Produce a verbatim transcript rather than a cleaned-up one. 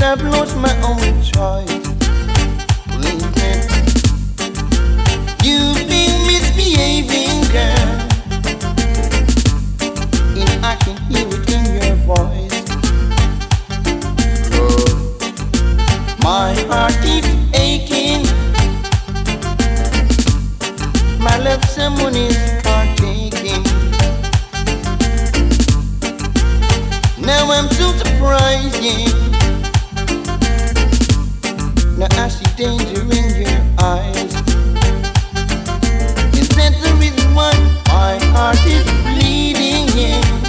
I've lost my own choice. Listen, you've been misbehaving, girl, and I can hear it in your voice. Oh, my heart is aching. My love, someone is partaking. Now I'm so surprised, yeah. Now I see danger in your eyes. And that's the reason why my heart is bleeding, yeah.